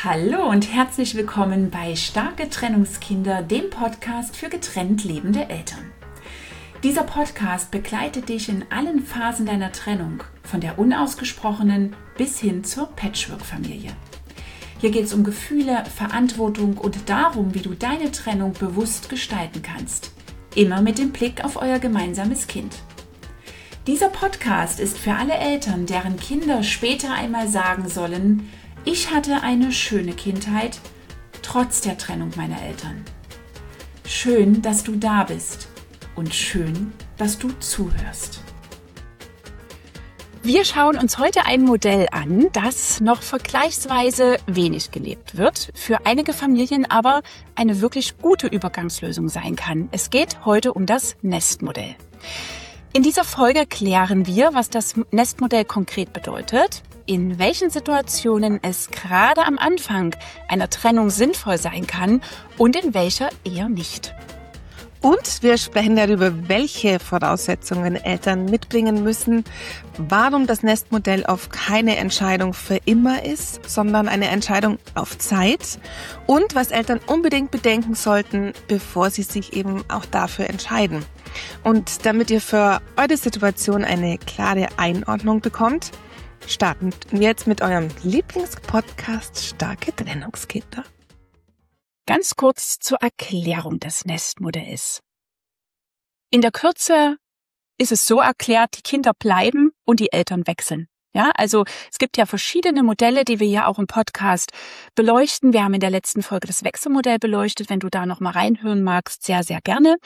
Hallo und herzlich willkommen bei Starke Trennungskinder, dem Podcast für getrennt lebende Eltern. Dieser Podcast begleitet dich in allen Phasen deiner Trennung, von der unausgesprochenen bis hin zur Patchwork-Familie. Hier geht es um Gefühle, Verantwortung und darum, wie du deine Trennung bewusst gestalten kannst. Immer mit dem Blick auf euer gemeinsames Kind. Dieser Podcast ist für alle Eltern, deren Kinder später einmal sagen sollen: Ich hatte eine schöne Kindheit, trotz der Trennung meiner Eltern. Schön, dass du da bist und schön, dass du zuhörst. Wir schauen uns heute ein Modell an, das noch vergleichsweise wenig gelebt wird, für einige Familien aber eine wirklich gute Übergangslösung sein kann. Es geht heute um das Nestmodell. In dieser Folge klären wir, was das Nestmodell konkret bedeutet, in welchen Situationen es gerade am Anfang einer Trennung sinnvoll sein kann und in welcher eher nicht. Und wir sprechen darüber, welche Voraussetzungen Eltern mitbringen müssen, warum das Nestmodell auf keine Entscheidung für immer ist, sondern eine Entscheidung auf Zeit und was Eltern unbedingt bedenken sollten, bevor sie sich eben auch dafür entscheiden. Und damit ihr für eure Situation eine klare Einordnung bekommt, starten wir jetzt mit eurem Lieblingspodcast Starke Trennungskinder. Ganz kurz zur Erklärung des Nestmodells. In der Kürze ist es so erklärt, die Kinder bleiben und die Eltern wechseln. Ja, also es gibt ja verschiedene Modelle, die wir ja auch im Podcast beleuchten. Wir haben in der letzten Folge das Wechselmodell beleuchtet. Wenn du da noch mal reinhören magst, sehr, sehr gerne.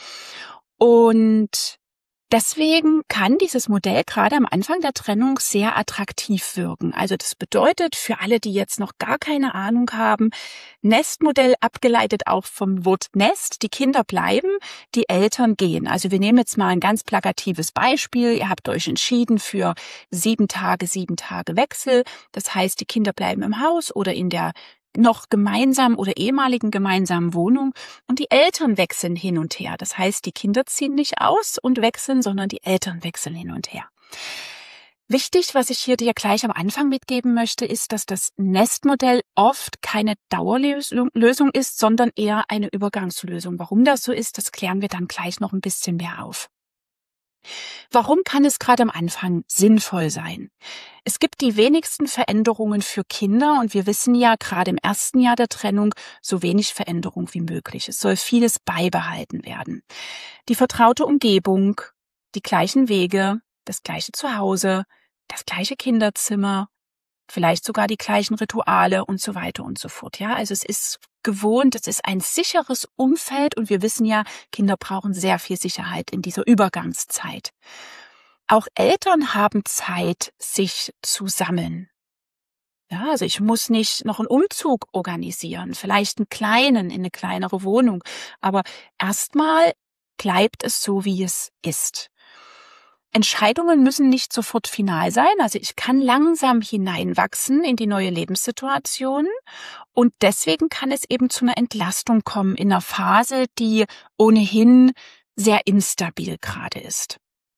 Und deswegen kann dieses Modell gerade am Anfang der Trennung sehr attraktiv wirken. Also das bedeutet für alle, die jetzt noch gar keine Ahnung haben, Nestmodell abgeleitet auch vom Wort Nest. Die Kinder bleiben, die Eltern gehen. Also wir nehmen jetzt mal ein ganz plakatives Beispiel. Ihr habt euch entschieden für 7 Tage Wechsel. Das heißt, die Kinder bleiben im Haus oder in der noch gemeinsamen oder ehemaligen gemeinsamen Wohnung und die Eltern wechseln hin und her. Das heißt, die Kinder ziehen nicht aus und wechseln, sondern die Eltern wechseln hin und her. Wichtig, was ich hier dir gleich am Anfang mitgeben möchte, ist, dass das Nestmodell oft keine Dauerlösung ist, sondern eher eine Übergangslösung. Warum das so ist, das klären wir dann gleich noch ein bisschen mehr auf. Warum kann es gerade am Anfang sinnvoll sein? Es gibt die wenigsten Veränderungen für Kinder und wir wissen ja gerade im ersten Jahr der Trennung so wenig Veränderung wie möglich. Es soll vieles beibehalten werden. Die vertraute Umgebung, die gleichen Wege, das gleiche Zuhause, das gleiche Kinderzimmer, vielleicht sogar die gleichen Rituale und so weiter und so fort. Ja, also es ist gewohnt, es ist ein sicheres Umfeld und wir wissen ja, Kinder brauchen sehr viel Sicherheit in dieser Übergangszeit. Auch Eltern haben Zeit, sich zu sammeln. Ja, also ich muss nicht noch einen Umzug organisieren, vielleicht einen kleinen in eine kleinere Wohnung, aber erstmal bleibt es so, wie es ist. Entscheidungen müssen nicht sofort final sein, also ich kann langsam hineinwachsen in die neue Lebenssituation und deswegen kann es eben zu einer Entlastung kommen in einer Phase, die ohnehin sehr instabil gerade ist.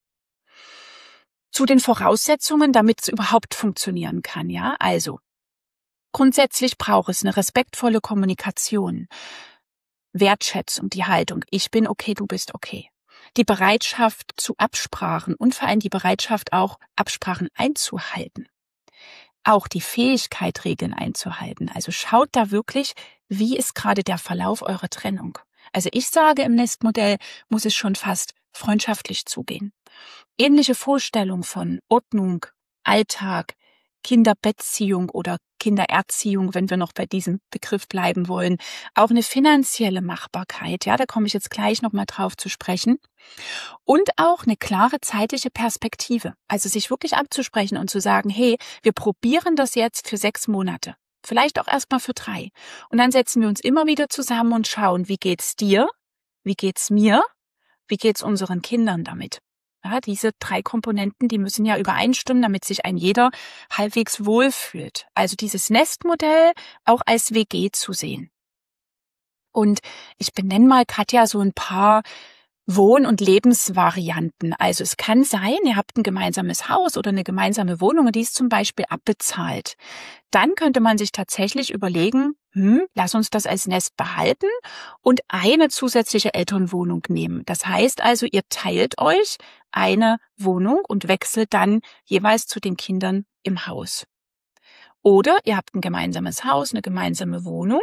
Zu den Voraussetzungen, damit es überhaupt funktionieren kann, ja, also grundsätzlich braucht es eine respektvolle Kommunikation, Wertschätzung, die Haltung, ich bin okay, du bist okay. Die Bereitschaft zu Absprachen und vor allem die Bereitschaft auch, Absprachen einzuhalten. Auch die Fähigkeit, Regeln einzuhalten. Also schaut da wirklich, wie ist gerade der Verlauf eurer Trennung. Also ich sage, im Nestmodell muss es schon fast freundschaftlich zugehen. Ähnliche Vorstellung von Ordnung, Alltag, Kinderbettziehung oder Kindererziehung, wenn wir noch bei diesem Begriff bleiben wollen. Auch eine finanzielle Machbarkeit, ja, da komme ich jetzt gleich nochmal drauf zu sprechen. Und auch eine klare zeitliche Perspektive. Also sich wirklich abzusprechen und zu sagen, hey, wir probieren das jetzt für 6 Monate. Vielleicht auch erstmal für 3. Und dann setzen wir uns immer wieder zusammen und schauen, wie geht's dir? Wie geht's mir? Wie geht's unseren Kindern damit? Ja, diese 3 Komponenten, die müssen ja übereinstimmen, damit sich ein jeder halbwegs wohlfühlt. Also dieses Nestmodell auch als WG zu sehen. Und ich benenne mal, Katja, so ein paar Wohn- und Lebensvarianten. Also es kann sein, ihr habt ein gemeinsames Haus oder eine gemeinsame Wohnung und die ist zum Beispiel abbezahlt. Dann könnte man sich tatsächlich überlegen, lass uns das als Nest behalten und eine zusätzliche Elternwohnung nehmen. Das heißt also, ihr teilt euch eine Wohnung und wechselt dann jeweils zu den Kindern im Haus. Oder ihr habt ein gemeinsames Haus, eine gemeinsame Wohnung,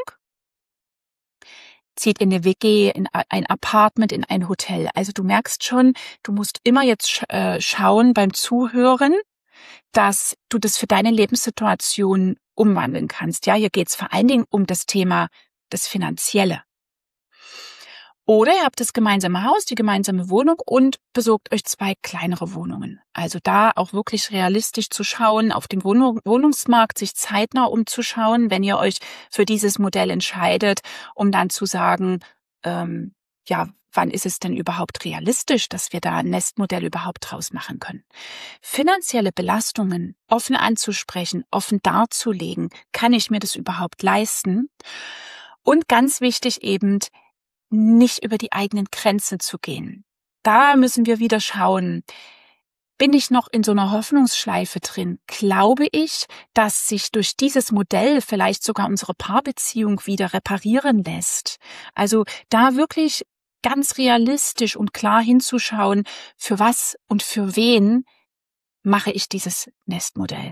zieht in eine WG, in ein Apartment, in ein Hotel. Also du merkst schon, du musst immer jetzt schauen beim Zuhören, dass du das für deine Lebenssituation umwandeln kannst. Ja, hier geht's vor allen Dingen um das Thema das Finanzielle. Oder ihr habt das gemeinsame Haus, die gemeinsame Wohnung und besorgt euch 2 kleinere Wohnungen. Also da auch wirklich realistisch zu schauen, auf dem Wohnungsmarkt sich zeitnah umzuschauen, wenn ihr euch für dieses Modell entscheidet, um dann zu sagen, wann ist es denn überhaupt realistisch, dass wir da ein Nestmodell überhaupt draus machen können. Finanzielle Belastungen offen anzusprechen, offen darzulegen, kann ich mir das überhaupt leisten? Und ganz wichtig eben, nicht über die eigenen Grenzen zu gehen. Da müssen wir wieder schauen, bin ich noch in so einer Hoffnungsschleife drin? Glaube ich, dass sich durch dieses Modell vielleicht sogar unsere Paarbeziehung wieder reparieren lässt? Also da wirklich ganz realistisch und klar hinzuschauen, für was und für wen mache ich dieses Nestmodell.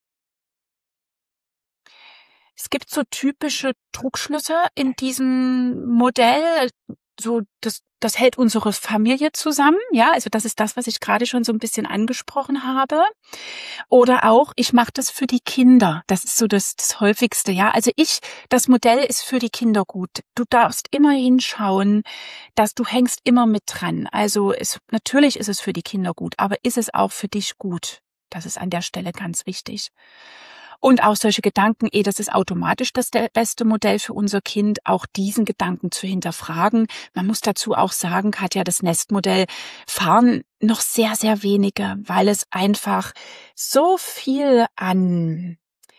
Es gibt so typische Trugschlüsse in diesem Modell, so das hält unsere Familie zusammen, ja, also das ist das, was ich gerade schon so ein bisschen angesprochen habe. Oder auch, ich mache das für die Kinder, das ist so das Häufigste, ja. Also das Modell ist für die Kinder gut. Du darfst immer hinschauen, dass du hängst immer mit dran. Also natürlich ist es für die Kinder gut, aber ist es auch für dich gut? Das ist an der Stelle ganz wichtig. Und auch solche Gedanken, das ist automatisch das beste Modell für unser Kind, auch diesen Gedanken zu hinterfragen. Man muss dazu auch sagen, Katja, das Nestmodell fahren noch sehr, sehr wenige, weil es einfach so viel an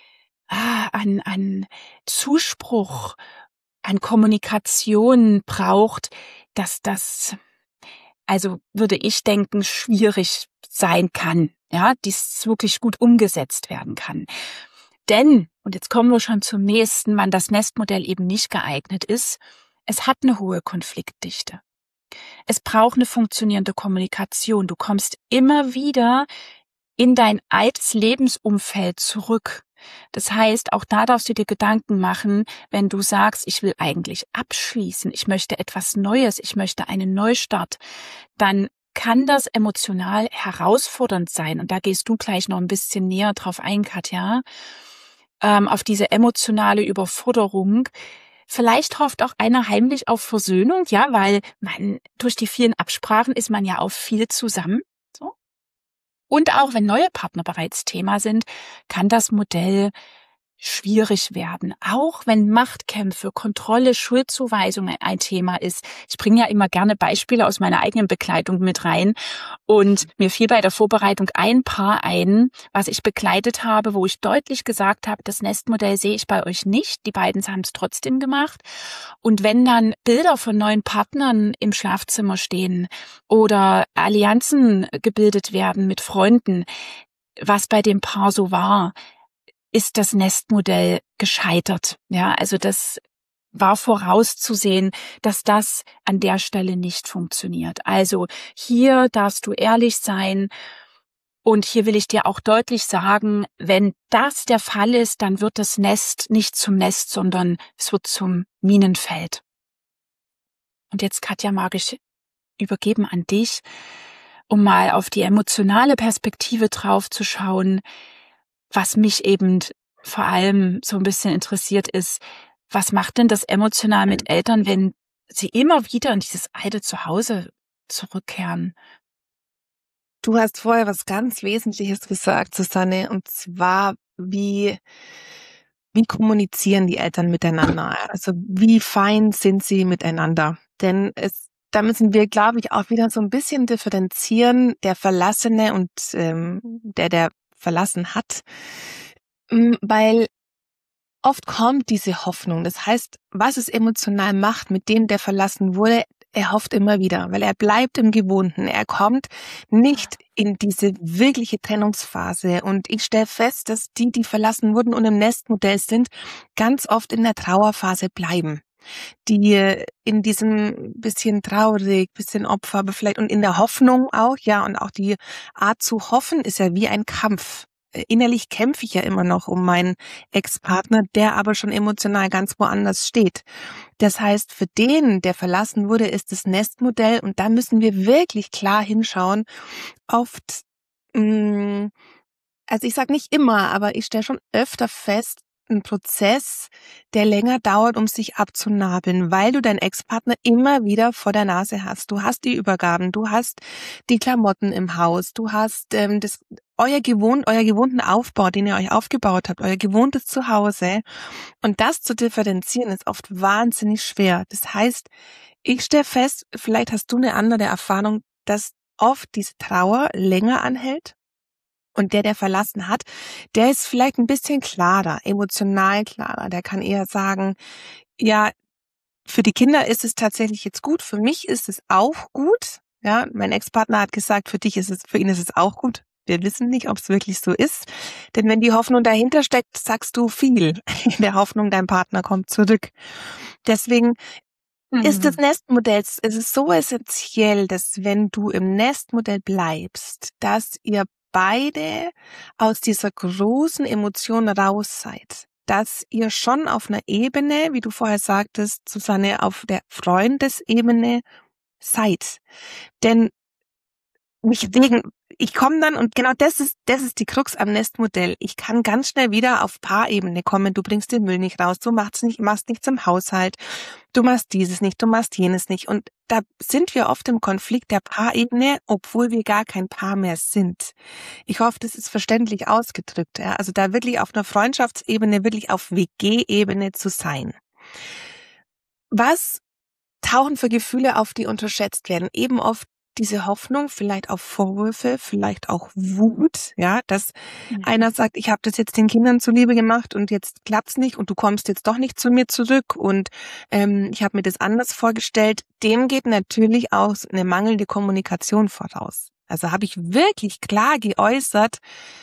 Zuspruch, an Kommunikation braucht, dass das, also würde ich denken, schwierig sein kann, ja, dies wirklich gut umgesetzt werden kann. Denn, und jetzt kommen wir schon zum nächsten, wann das Nestmodell eben nicht geeignet ist, es hat eine hohe Konfliktdichte. Es braucht eine funktionierende Kommunikation. Du kommst immer wieder in dein altes Lebensumfeld zurück. Das heißt, auch da darfst du dir Gedanken machen, wenn du sagst, ich will eigentlich abschließen, ich möchte etwas Neues, ich möchte einen Neustart, dann kann das emotional herausfordernd sein. Und da gehst du gleich noch ein bisschen näher drauf ein, Katja, auf diese emotionale Überforderung. Vielleicht hofft auch einer heimlich auf Versöhnung, ja, weil durch die vielen Absprachen ist man ja auch viel zusammen. So. Und auch wenn neue Partner bereits Thema sind, kann das Modell schwierig werden. Auch wenn Machtkämpfe, Kontrolle, Schuldzuweisungen ein Thema ist. Ich bringe ja immer gerne Beispiele aus meiner eigenen Begleitung mit rein. Und mir fiel bei der Vorbereitung ein Paar ein, was ich begleitet habe, wo ich deutlich gesagt habe, das Nestmodell sehe ich bei euch nicht. Die beiden haben es trotzdem gemacht. Und wenn dann Bilder von neuen Partnern im Schlafzimmer stehen oder Allianzen gebildet werden mit Freunden, was bei dem Paar so war, ist das Nestmodell gescheitert. Ja, also das war vorauszusehen, dass das an der Stelle nicht funktioniert. Also hier darfst du ehrlich sein und hier will ich dir auch deutlich sagen, wenn das der Fall ist, dann wird das Nest nicht zum Nest, sondern es wird zum Minenfeld. Und jetzt, Katja, mag ich übergeben an dich, um mal auf die emotionale Perspektive drauf zu schauen. Was mich eben vor allem so ein bisschen interessiert ist, was macht denn das emotional mit Eltern, wenn sie immer wieder in dieses alte Zuhause zurückkehren? Du hast vorher was ganz Wesentliches gesagt, Susanne, und zwar, wie kommunizieren die Eltern miteinander? Also wie fein sind sie miteinander? Denn da müssen wir, glaube ich, auch wieder so ein bisschen differenzieren, der Verlassene und der verlassen hat, weil oft kommt diese Hoffnung. Das heißt, was es emotional macht mit dem, der verlassen wurde, Er hofft immer wieder, weil er bleibt im Gewohnten. Er kommt nicht in diese wirkliche Trennungsphase. Und ich stelle fest, dass die verlassen wurden und im Nestmodell sind, ganz oft in der Trauerphase bleiben. Die in diesem bisschen traurig, bisschen Opfer, aber vielleicht und in der Hoffnung auch, ja, und auch die Art zu hoffen ist ja wie ein Kampf. Innerlich kämpfe ich ja immer noch um meinen Ex-Partner, der aber schon emotional ganz woanders steht. Das heißt, für den, der verlassen wurde, ist das Nestmodell und da müssen wir wirklich klar hinschauen. Oft, also ich sage nicht immer, aber ich stelle schon öfter fest, ein Prozess, der länger dauert, um sich abzunabeln, weil du deinen Ex-Partner immer wieder vor der Nase hast. Du hast die Übergaben, du hast die Klamotten im Haus, du hast euer gewohnten Aufbau, den ihr euch aufgebaut habt, euer gewohntes Zuhause. Und das zu differenzieren ist oft wahnsinnig schwer. Das heißt, ich stelle fest, vielleicht hast du eine andere Erfahrung, dass oft diese Trauer länger anhält. Und der verlassen hat, der ist vielleicht ein bisschen klarer, emotional klarer. Der kann eher sagen, ja, für die Kinder ist es tatsächlich jetzt gut, für mich ist es auch gut. Ja, mein Ex-Partner hat gesagt, für ihn ist es auch gut. Wir wissen nicht, ob es wirklich so ist. Denn wenn die Hoffnung dahinter steckt, sagst du viel. In der Hoffnung, dein Partner kommt zurück. Deswegen ist das Nestmodell, es ist so essentiell, dass wenn du im Nestmodell bleibst, dass ihr beide aus dieser großen Emotion raus seid, dass ihr schon auf einer Ebene, wie du vorher sagtest, Susanne, auf der Freundesebene seid. Denn ich komme dann, und genau das ist die Krux am Nestmodell. Ich kann ganz schnell wieder auf Paarebene kommen. Du bringst den Müll nicht raus, du machst nichts im Haushalt, du machst dieses nicht, du machst jenes nicht. Und da sind wir oft im Konflikt der Paarebene, obwohl wir gar kein Paar mehr sind. Ich hoffe, das ist verständlich ausgedrückt. Ja? Also da wirklich auf einer Freundschaftsebene, wirklich auf WG-Ebene zu sein. Was tauchen für Gefühle auf, die unterschätzt werden? Eben oft diese Hoffnung, vielleicht auf Vorwürfe, vielleicht auch Wut, ja, dass einer sagt, ich habe das jetzt den Kindern zuliebe gemacht und jetzt klappt's nicht und du kommst jetzt doch nicht zu mir zurück und ich habe mir das anders vorgestellt. Dem geht natürlich auch eine mangelnde Kommunikation voraus. Also habe ich wirklich klar geäußert,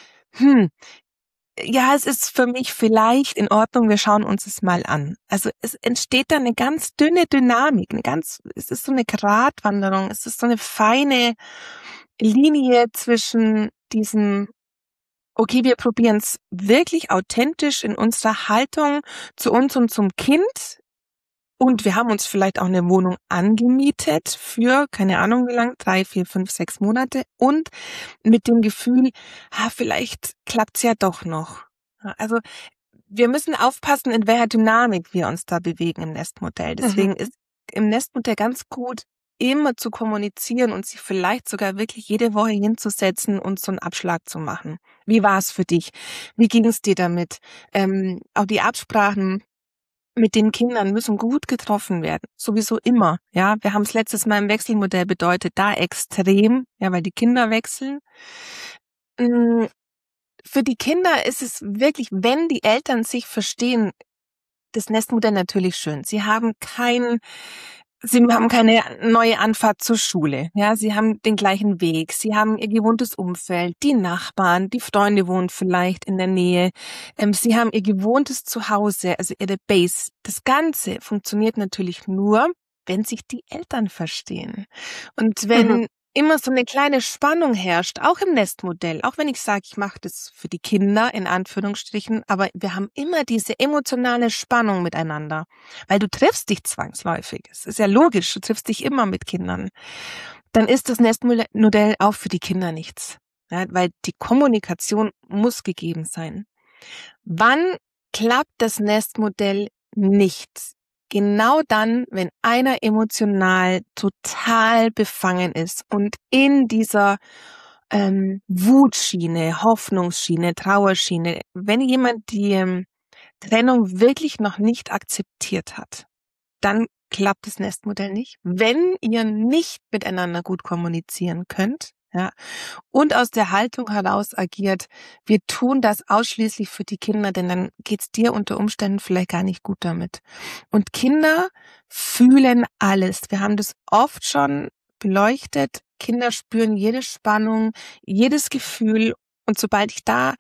ja, es ist für mich vielleicht in Ordnung, wir schauen uns es mal an. Also es entsteht da eine ganz dünne Dynamik, es ist so eine Gratwanderung, es ist so eine feine Linie zwischen diesem, okay, wir probieren es wirklich authentisch in unserer Haltung zu uns und zum Kind. Und wir haben uns vielleicht auch eine Wohnung angemietet für, keine Ahnung wie lang, 3, 4, 5, 6 Monate. Und mit dem Gefühl, vielleicht klappt's ja doch noch. Also wir müssen aufpassen, in welcher Dynamik wir uns da bewegen im Nestmodell. Deswegen ist im Nestmodell ganz gut, immer zu kommunizieren und sich vielleicht sogar wirklich jede Woche hinzusetzen und so einen Abschlag zu machen. Wie war es für dich? Wie ging es dir damit? Auch die Absprachen mit den Kindern müssen gut getroffen werden. Sowieso immer. Ja, wir haben es letztes Mal im Wechselmodell bedeutet, da extrem, ja, weil die Kinder wechseln. Für die Kinder ist es wirklich, wenn die Eltern sich verstehen, das Nestmodell natürlich schön. Sie haben keine neue Anfahrt zur Schule. Ja, sie haben den gleichen Weg. Sie haben ihr gewohntes Umfeld, die Nachbarn, die Freunde wohnen vielleicht in der Nähe. Sie haben ihr gewohntes Zuhause, also ihre Base. Das Ganze funktioniert natürlich nur, wenn sich die Eltern verstehen. Und wenn immer so eine kleine Spannung herrscht, auch im Nestmodell, auch wenn ich sage, ich mache das für die Kinder, in Anführungsstrichen, aber wir haben immer diese emotionale Spannung miteinander, weil du triffst dich zwangsläufig. Es ist ja logisch, du triffst dich immer mit Kindern. Dann ist das Nestmodell auch für die Kinder nichts, ja, weil die Kommunikation muss gegeben sein. Wann klappt das Nestmodell nicht? Genau dann, wenn einer emotional total befangen ist und in dieser Wutschiene, Hoffnungsschiene, Trauerschiene, wenn jemand die Trennung wirklich noch nicht akzeptiert hat, dann klappt das Nestmodell nicht. Wenn ihr nicht miteinander gut kommunizieren könnt, Ja. Und aus der Haltung heraus agiert, wir tun das ausschließlich für die Kinder, denn dann geht's dir unter Umständen vielleicht gar nicht gut damit. Und Kinder fühlen alles. Wir haben das oft schon beleuchtet. Kinder spüren jede Spannung, jedes Gefühl. Und sobald ich da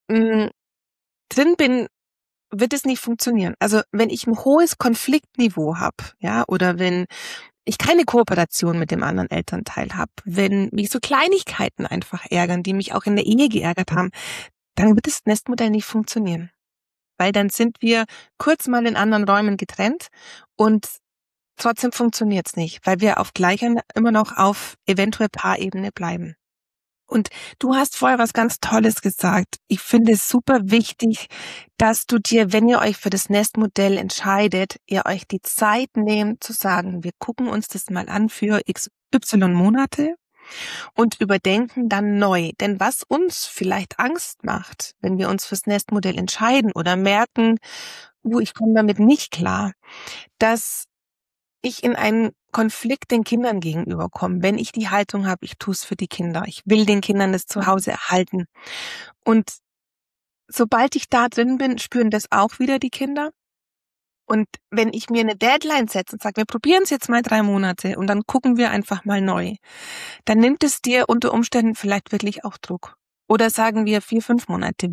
drin bin, wird es nicht funktionieren. Also wenn ich ein hohes Konfliktniveau habe, ja, oder wenn ich keine Kooperation mit dem anderen Elternteil habe, wenn mich so Kleinigkeiten einfach ärgern, die mich auch in der Ehe geärgert haben, dann wird das Nestmodell nicht funktionieren. Weil dann sind wir kurz mal in anderen Räumen getrennt und trotzdem funktioniert's nicht, weil wir auf gleicher, immer noch auf eventuell Paarebene bleiben. Und du hast vorher was ganz Tolles gesagt. Ich finde es super wichtig, dass du dir, wenn ihr euch für das Nestmodell entscheidet, ihr euch die Zeit nehmt zu sagen, wir gucken uns das mal an für XY Monate und überdenken dann neu. Denn was uns vielleicht Angst macht, wenn wir uns fürs Nestmodell entscheiden oder merken, ich komme damit nicht klar, dass ich in einen Konflikt den Kindern gegenüber komme, wenn ich die Haltung habe, ich tue es für die Kinder, ich will den Kindern das Zuhause erhalten. Und sobald ich da drin bin, spüren das auch wieder die Kinder. Und wenn ich mir eine Deadline setze und sage, wir probieren es jetzt mal 3 Monate und dann gucken wir einfach mal neu, dann nimmt es dir unter Umständen vielleicht wirklich auch Druck. Oder sagen wir 4, 5 Monate,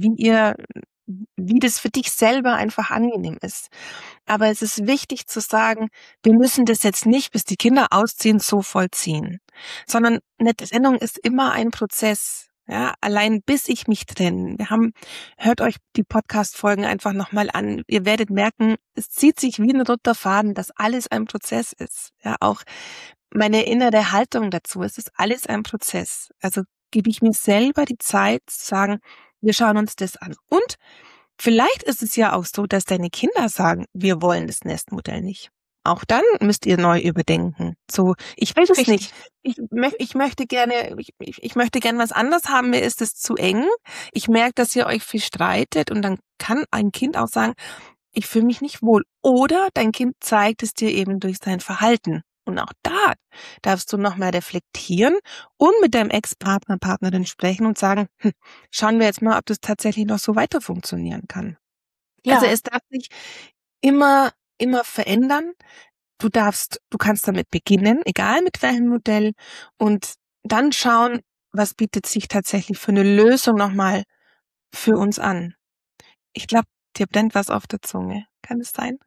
wie das für dich selber einfach angenehm ist. Aber es ist wichtig zu sagen, wir müssen das jetzt nicht, bis die Kinder ausziehen, so vollziehen. Sondern eine Trennung ist immer ein Prozess. Ja, allein bis ich mich trenne. Hört euch die Podcast-Folgen einfach nochmal an. Ihr werdet merken, es zieht sich wie ein roter Faden, dass alles ein Prozess ist. Ja, auch meine innere Haltung dazu. Es ist alles ein Prozess. Also gebe ich mir selber die Zeit zu sagen, wir schauen uns das an. Und vielleicht ist es ja auch so, dass deine Kinder sagen, wir wollen das Nestmodell nicht. Auch dann müsst ihr neu überdenken. So, ich will das nicht. Ich möchte gerne was anderes haben. Mir ist es zu eng. Ich merke, dass ihr euch viel streitet und dann kann ein Kind auch sagen, ich fühle mich nicht wohl. Oder dein Kind zeigt es dir eben durch sein Verhalten. Und auch da darfst du nochmal reflektieren und mit deinem Ex-Partner, Partnerin sprechen und sagen, schauen wir jetzt mal, ob das tatsächlich noch so weiter funktionieren kann. Ja. Also es darf sich immer verändern. Du kannst damit beginnen, egal mit welchem Modell, und dann schauen, was bietet sich tatsächlich für eine Lösung nochmal für uns an. Ich glaube, dir brennt was auf der Zunge. Kann es sein?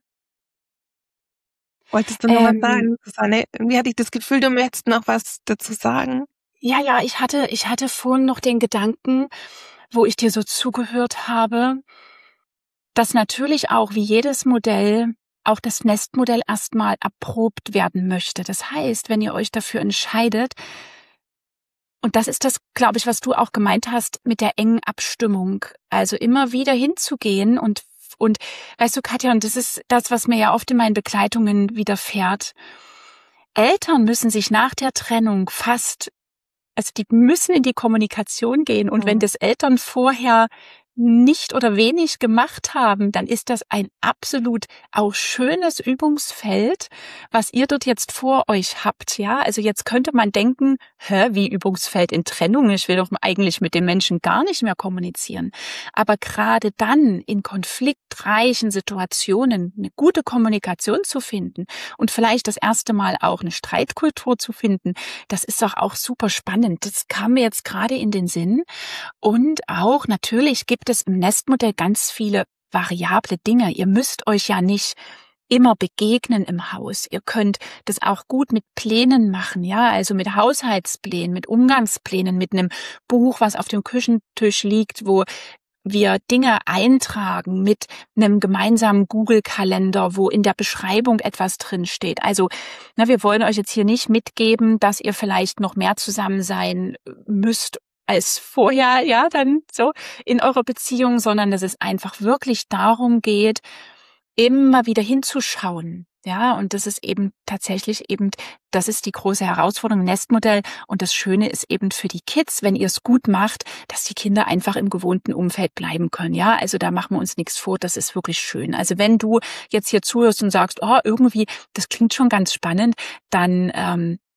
Wolltest du noch was sagen, Susanne? Irgendwie hatte ich das Gefühl, du möchtest noch was dazu sagen. Ja, ich hatte vorhin noch den Gedanken, wo ich dir so zugehört habe, dass natürlich auch wie jedes Modell auch das Nestmodell erstmal erprobt werden möchte. Das heißt, wenn ihr euch dafür entscheidet, und das ist das, glaube ich, was du auch gemeint hast mit der engen Abstimmung, also immer wieder hinzugehen und weißt du, Katja, und das ist das, was mir ja oft in meinen Begleitungen widerfährt. Eltern müssen sich nach der Trennung die müssen in die Kommunikation gehen. Und wenn das Eltern vorher nicht oder wenig gemacht haben, dann ist das ein absolut auch schönes Übungsfeld, was ihr dort jetzt vor euch habt. Ja, also jetzt könnte man denken, wie Übungsfeld in Trennung? Ich will doch eigentlich mit den Menschen gar nicht mehr kommunizieren. Aber gerade dann in konfliktreichen Situationen eine gute Kommunikation zu finden und vielleicht das erste Mal auch eine Streitkultur zu finden, das ist doch auch super spannend. Das kam mir jetzt gerade in den Sinn. Und auch natürlich gibt es im Nestmodell ganz viele variable Dinge. Ihr müsst euch ja nicht immer begegnen im Haus. Ihr könnt das auch gut mit Plänen machen, ja, also mit Haushaltsplänen, mit Umgangsplänen, mit einem Buch, was auf dem Küchentisch liegt, wo wir Dinge eintragen, mit einem gemeinsamen Google-Kalender, wo in der Beschreibung etwas drin steht. Also, wir wollen euch jetzt hier nicht mitgeben, dass ihr vielleicht noch mehr zusammen sein müsst als vorher, ja, dann so in eurer Beziehung, sondern dass es einfach wirklich darum geht, immer wieder hinzuschauen. Ja, und das ist eben tatsächlich das ist die große Herausforderung im Nestmodell. Und das Schöne ist eben für die Kids, wenn ihr es gut macht, dass die Kinder einfach im gewohnten Umfeld bleiben können. Ja, also da machen wir uns nichts vor. Das ist wirklich schön. Also wenn du jetzt hier zuhörst und sagst, irgendwie, das klingt schon ganz spannend, dann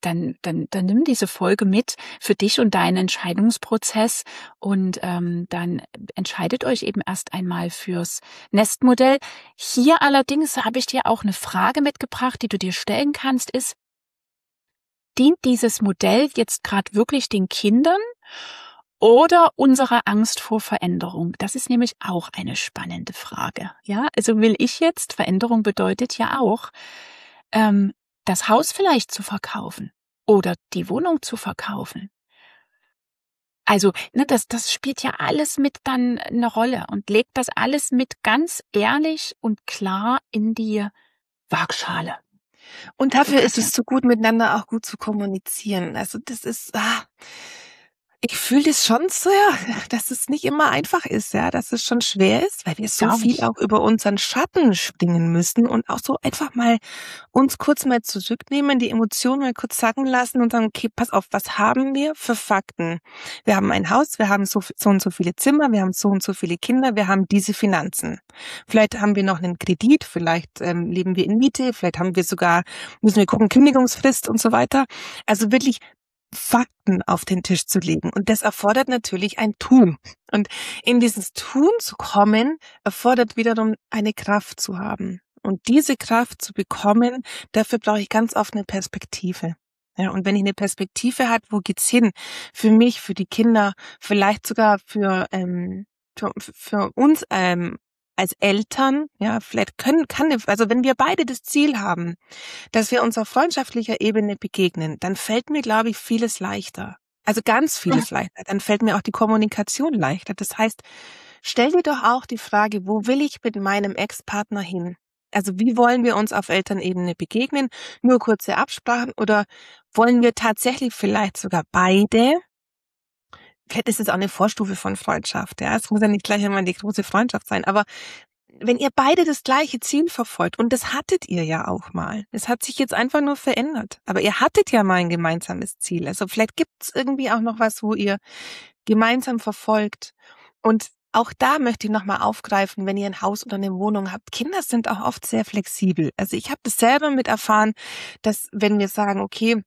dann nimm diese Folge mit für dich und deinen Entscheidungsprozess und dann entscheidet euch eben erst einmal fürs Nestmodell. Hier allerdings habe ich dir auch eine Frage mitgebracht, die du dir stellen kannst, ist: Dient dieses Modell jetzt gerade wirklich den Kindern oder unserer Angst vor Veränderung? Das ist nämlich auch eine spannende Frage. Ja, also will ich jetzt, Veränderung bedeutet ja auch, das Haus vielleicht zu verkaufen oder die Wohnung zu verkaufen. Also, ne, das spielt ja alles mit dann eine Rolle und legt das alles mit ganz ehrlich und klar in die Waagschale. Und dafür ist es so gut, miteinander auch gut zu kommunizieren. Also das ist, ich fühle das schon so, ja, dass es nicht immer einfach ist, ja, dass es schon schwer ist, weil wir so Gar viel nicht. auch über unseren Schatten springen müssen und auch so einfach mal uns kurz mal zurücknehmen, die Emotionen mal kurz sacken lassen und sagen, okay, pass auf, was haben wir für Fakten? Wir haben ein Haus, wir haben so und so viele Zimmer, wir haben so und so viele Kinder, wir haben diese Finanzen. Vielleicht haben wir noch einen Kredit, vielleicht leben wir in Miete, vielleicht haben wir sogar, müssen wir gucken, Kündigungsfrist und so weiter. Also wirklich Fakten auf den Tisch zu legen. Und das erfordert natürlich ein Tun. Und in dieses Tun zu kommen, erfordert wiederum eine Kraft zu haben. Und diese Kraft zu bekommen, dafür brauche ich ganz oft eine Perspektive. Ja, und wenn ich eine Perspektive habe, wo geht's hin? Für mich, für die Kinder, vielleicht sogar für uns als Eltern, ja, vielleicht also wenn wir beide das Ziel haben, dass wir uns auf freundschaftlicher Ebene begegnen, dann fällt mir, glaube ich, vieles leichter. Also ganz vieles leichter. Dann fällt mir auch die Kommunikation leichter. Das heißt, stell dir doch auch die Frage, wo will ich mit meinem Ex-Partner hin? Also wie wollen wir uns auf Elternebene begegnen? Nur kurze Absprachen oder wollen wir tatsächlich vielleicht sogar beide? Vielleicht ist es auch eine Vorstufe von Freundschaft. Ja, es muss ja nicht gleich immer die große Freundschaft sein, aber wenn ihr beide das gleiche Ziel verfolgt, und das hattet ihr ja auch mal, es hat sich jetzt einfach nur verändert, aber ihr hattet ja mal ein gemeinsames Ziel, also vielleicht gibt's irgendwie auch noch was, wo ihr gemeinsam verfolgt. Und auch da möchte ich nochmal aufgreifen, wenn ihr ein Haus oder eine Wohnung habt. Kinder sind auch oft sehr flexibel. Also ich habe das selber mit erfahren, dass wenn wir sagen, okay,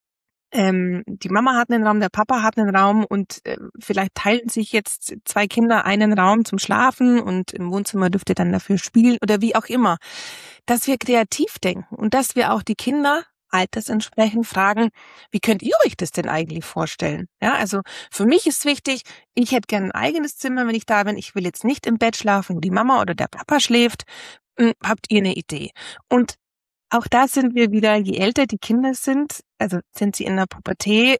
die Mama hat einen Raum, der Papa hat einen Raum und vielleicht teilen sich jetzt 2 Kinder einen Raum zum Schlafen und im Wohnzimmer dürft ihr dann dafür spielen oder wie auch immer, dass wir kreativ denken und dass wir auch die Kinder altersentsprechend fragen, wie könnt ihr euch das denn eigentlich vorstellen? Ja, also für mich ist wichtig, ich hätte gerne ein eigenes Zimmer, wenn ich da bin. Ich will jetzt nicht im Bett schlafen, wo die Mama oder der Papa schläft. Habt ihr eine Idee? Und auch da sind wir wieder, je älter die Kinder sind, also sind sie in der Pubertät,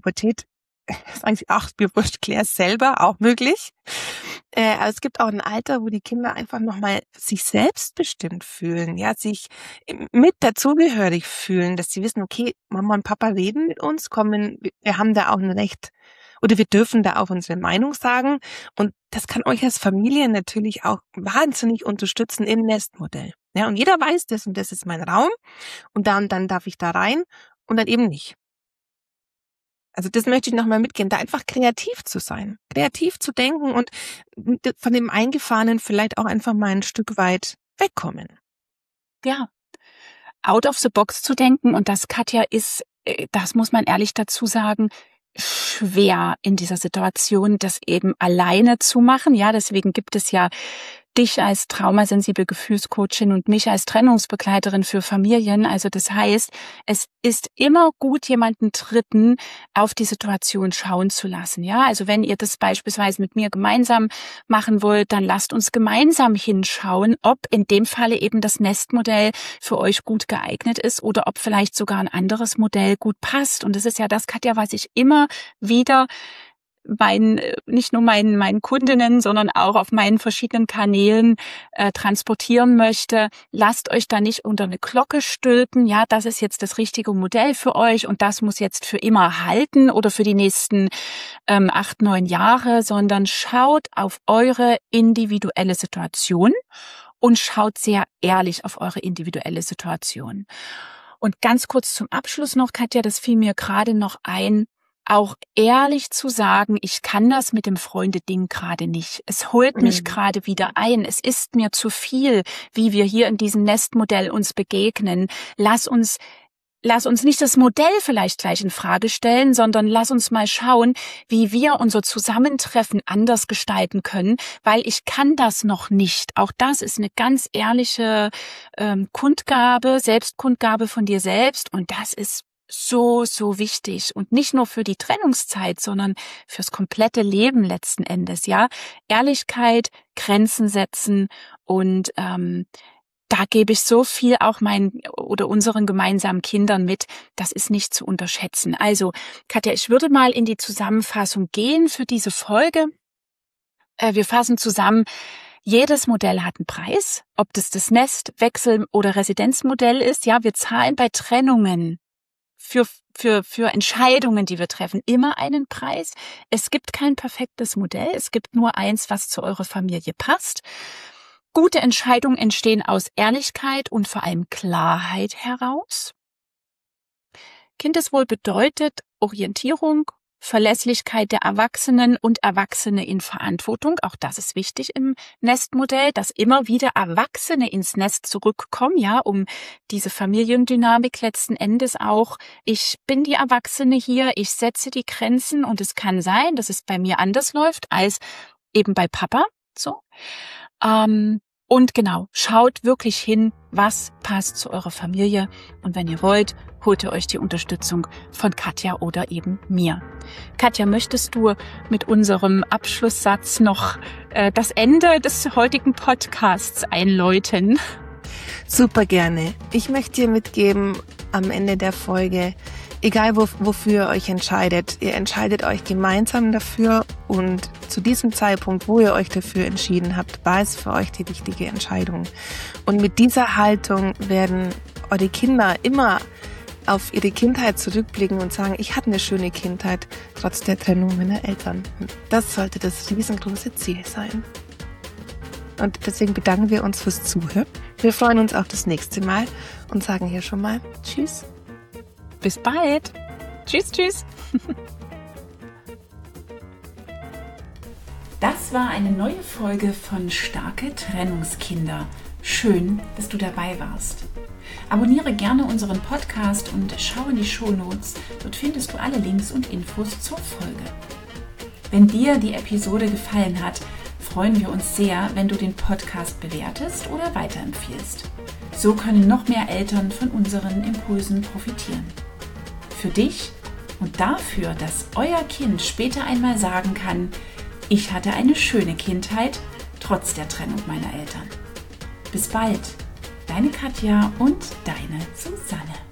sagen sie, ach, mir wurscht, klär es selber, auch möglich. Aber es gibt auch ein Alter, wo die Kinder einfach nochmal sich selbstbestimmt fühlen, ja, sich mit dazugehörig fühlen, dass sie wissen, okay, Mama und Papa reden mit uns, wir haben da auch ein Recht oder wir dürfen da auch unsere Meinung sagen. Und das kann euch als Familie natürlich auch wahnsinnig unterstützen im Nestmodell. Ja, und jeder weiß das und das ist mein Raum und dann darf ich da rein und dann eben nicht. Also das möchte ich nochmal mitgeben, da einfach kreativ zu sein, kreativ zu denken und von dem Eingefahrenen vielleicht auch einfach mal ein Stück weit wegkommen. Ja, out of the box zu denken, und das, Katja, ist, das muss man ehrlich dazu sagen, schwer in dieser Situation, das eben alleine zu machen. Ja, deswegen gibt es ja dich als traumasensible Gefühlscoachin und mich als Trennungsbegleiterin für Familien. Also das heißt, es ist immer gut, jemanden Dritten auf die Situation schauen zu lassen. Ja, also wenn ihr das beispielsweise mit mir gemeinsam machen wollt, dann lasst uns gemeinsam hinschauen, ob in dem Falle eben das Nestmodell für euch gut geeignet ist oder ob vielleicht sogar ein anderes Modell gut passt. Und das ist ja das, Katja, was ich immer wieder nicht nur meinen Kundinnen, sondern auch auf meinen verschiedenen Kanälen transportieren möchte. Lasst euch da nicht unter eine Glocke stülpen. Ja, das ist jetzt das richtige Modell für euch und das muss jetzt für immer halten oder für die nächsten 8, 9 Jahre, sondern schaut auf eure individuelle Situation und schaut sehr ehrlich auf eure individuelle Situation. Und ganz kurz zum Abschluss noch, Katja, das fiel mir gerade noch ein, auch ehrlich zu sagen, ich kann das mit dem Freunde-Ding gerade nicht. Es holt mich gerade wieder ein. Es ist mir zu viel, wie wir hier in diesem Nestmodell uns begegnen. Lass uns lass uns nicht das Modell vielleicht gleich in Frage stellen, sondern lass uns mal schauen, wie wir unser Zusammentreffen anders gestalten können, weil ich kann das noch nicht. Auch das ist eine ganz ehrliche Kundgabe, Selbstkundgabe von dir selbst und das ist so, so wichtig und nicht nur für die Trennungszeit, sondern fürs komplette Leben letzten Endes, ja. Ehrlichkeit, Grenzen setzen und da gebe ich so viel auch meinen oder unseren gemeinsamen Kindern mit, das ist nicht zu unterschätzen. Also, Katja, ich würde mal in die Zusammenfassung gehen für diese Folge. Wir fassen zusammen, jedes Modell hat einen Preis, ob das Nest-, Wechsel- oder Residenzmodell ist. Ja, wir zahlen bei Trennungen für Entscheidungen, die wir treffen, immer einen Preis. Es gibt kein perfektes Modell, es gibt nur eins, was zu eurer Familie passt. Gute Entscheidungen entstehen aus Ehrlichkeit und vor allem Klarheit heraus. Kindeswohl bedeutet Orientierung, Verlässlichkeit der Erwachsenen und Erwachsene in Verantwortung. Auch das ist wichtig im Nestmodell, dass immer wieder Erwachsene ins Nest zurückkommen, ja, um diese Familiendynamik letzten Endes auch. Ich bin die Erwachsene hier, ich setze die Grenzen und es kann sein, dass es bei mir anders läuft als eben bei Papa, so. Und genau, schaut wirklich hin, was passt zu eurer Familie. Und wenn ihr wollt, holt ihr euch die Unterstützung von Katja oder eben mir. Katja, möchtest du mit unserem Abschlusssatz noch das Ende des heutigen Podcasts einläuten? Super gerne. Ich möchte dir mitgeben, am Ende der Folge, egal wofür ihr euch entscheidet, ihr entscheidet euch gemeinsam dafür und zu diesem Zeitpunkt, wo ihr euch dafür entschieden habt, war es für euch die richtige Entscheidung. Und mit dieser Haltung werden eure Kinder immer auf ihre Kindheit zurückblicken und sagen, ich hatte eine schöne Kindheit, trotz der Trennung meiner Eltern. Und das sollte das riesengroße Ziel sein. Und deswegen bedanken wir uns fürs Zuhören. Wir freuen uns auf das nächste Mal und sagen hier schon mal Tschüss. Bis bald. Tschüss, tschüss. Das war eine neue Folge von Starke Trennungskinder. Schön, dass du dabei warst. Abonniere gerne unseren Podcast und schau in die Shownotes. Dort findest du alle Links und Infos zur Folge. Wenn dir die Episode gefallen hat, freuen wir uns sehr, wenn du den Podcast bewertest oder weiterempfiehlst. So können noch mehr Eltern von unseren Impulsen profitieren. Für dich und dafür, dass euer Kind später einmal sagen kann, ich hatte eine schöne Kindheit, trotz der Trennung meiner Eltern. Bis bald, deine Katja und deine Susanne.